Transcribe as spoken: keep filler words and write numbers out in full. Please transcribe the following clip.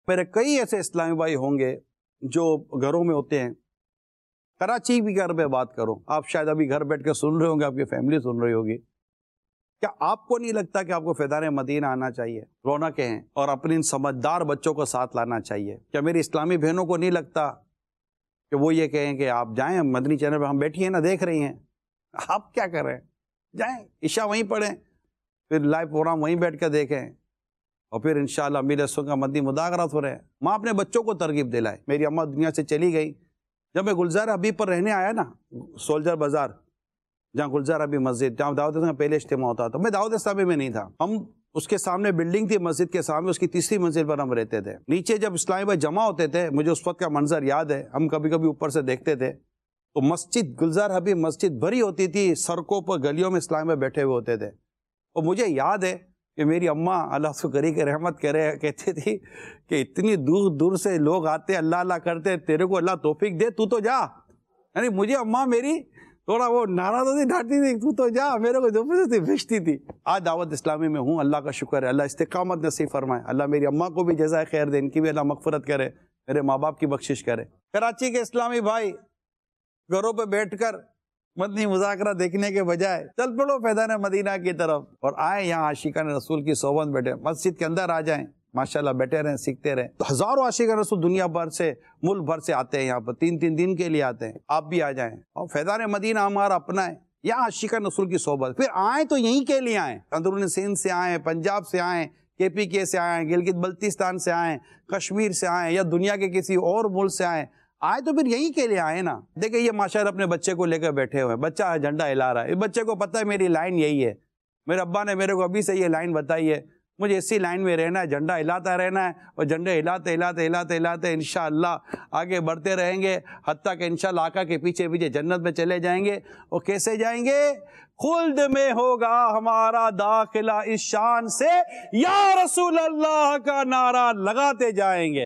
میرے کئی ایسے اسلامی بھائی ہوں گے جو گھروں میں ہوتے ہیں، کراچی بھی گھر پہ بات کرو، آپ شاید ابھی گھر بیٹھ کے سن رہے ہوں گے، آپ کی فیملی سن رہی ہوگی. کیا آپ کو نہیں لگتا کہ آپ کو فیضان مدینہ آنا چاہیے، رونقیں ہیں، اور اپنے ان سمجھدار بچوں کو ساتھ لانا چاہیے؟ کیا میری اسلامی بہنوں کو نہیں لگتا کہ وہ یہ کہیں کہ آپ جائیں مدنی چینل پہ، ہم بیٹھی ہیں نا دیکھ رہی ہیں، آپ کیا کر رہے ہیں؟ جائیں عشاء وہیں پڑھیں، پھر لائیو پروگرام وہیں بیٹھ کے دیکھیں، اور پھر انشاءاللہ امیر اسود کا مدنی مذاکرات ہو رہے ہیں. ماں اپنے بچوں کو ترغیب دلائے. میری اماں دنیا سے چلی گئی، جب میں گلزار حبیب پر رہنے آیا نا، سولجر بازار جہاں گلزار حبیب مسجد، جہاں دعوت اسلامی کا پہلے اجتماع ہوتا تھا، میں دعوت اسلامی میں نہیں تھا، ہم اس کے سامنے بلڈنگ تھی مسجد کے سامنے، اس کی تیسری منزل پر ہم رہتے تھے. نیچے جب اسلامی بھائی جمع ہوتے تھے، مجھے اس وقت کا منظر یاد ہے، ہم کبھی کبھی اوپر سے دیکھتے تھے تو مسجد گلزار حبیب مسجد بھری ہوتی تھی، سڑکوں پر گلیوں میں اسلامی بھائی بیٹھے ہوئے ہوتے تھے. اور مجھے یاد ہے کہ میری اماں اللہ اس کو کری کے رحمت کرے کہتی تھی کہ اتنی دور دور سے لوگ آتے اللہ اللہ کرتے، تیرے کو اللہ توفیق دے، تو تو جا. یعنی مجھے اماں میری تھوڑا وہ ناراض ہوتی، ڈانٹتی تھی، تو تو جا، میرے کو زبردستی بھیجتی تھی. آج دعوت اسلامی میں ہوں، اللہ کا شکر ہے، اللہ استقامت نصیب فرمائے، اللہ میری اماں کو بھی جزائے خیر دے، ان کی بھی اللہ مغفرت کرے، میرے ماں باپ کی بخشش کرے. کراچی کے اسلامی بھائی گھروں پہ بیٹھ کر مدنی مذاکرہ دیکھنے کے بجائے چل پڑو فیضان مدینہ کی طرف اور آئیں یہاں عاشقان رسول کی صحبت میں بیٹھے، مسجد کے اندر آ جائیں، ماشاءاللہ بیٹھے رہیں، سیکھتے رہیں. تو ہزاروں عاشقان رسول دنیا بھر سے، ملک بھر سے آتے ہیں یہاں پر، تین تین دن کے لیے آتے ہیں. آپ بھی آ جائیں، اور فیضان مدینہ ہمارا اپنا ہے، یہاں عاشقان رسول کی صحبت. پھر آئیں تو یہیں کے لیے آئیں، اندرون سندھ سے آئیں، پنجاب سے آئیں، کے پی کے سے آئیں، گلگت بلتستان سے آئیں، کشمیر سے آئیں، یا دنیا کے کسی اور ملک سے آئیں، آئے تو پھر یہیں کے لیے آئے نا. دیکھیں یہ ماشاءاللہ اپنے بچے کو لے کر بیٹھے ہوئے ہیں، بچہ جھنڈا ہلا رہا ہے، اس بچے کو پتہ ہے میری لائن یہی ہے، میرے ابا نے میرے کو ابھی سے یہ لائن بتائی ہے، مجھے اسی لائن میں رہنا ہے، جھنڈا ہلاتا رہنا ہے، اور جھنڈے ہلاتے ہلاتے ہلاتے ہلاتے انشاءاللہ آگے بڑھتے رہیں گے، حتیٰ کہ انشاءاللہ آقا کے پیچھے پیچھے جنت میں چلے جائیں گے. اور کیسے جائیں گے؟ خلد میں ہوگا ہمارا داخلہ اس شان سے، یا رسول اللہ کا نعرہ لگاتے جائیں گے.